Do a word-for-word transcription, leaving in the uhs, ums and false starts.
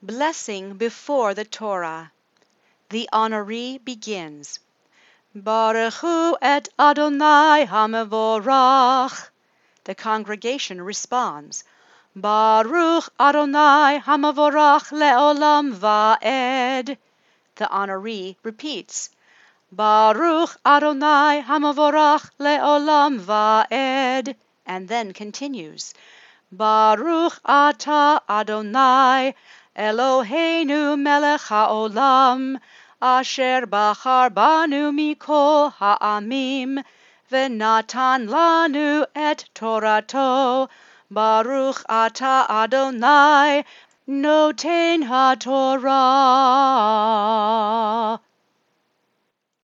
Blessing before the Torah. The honoree begins, Baruch hu et Adonai hamevorach. The congregation responds, Baruch Adonai hamevorach leolam va'ed. The honoree repeats, Baruch Adonai hamevorach leolam va'ed, and then continues, Baruch atah Adonai Eloheinu melech haolam, asher bachar banu mikol ha'amim, v'natan lanu et Torato, Baruch atah Adonai noten haTorah.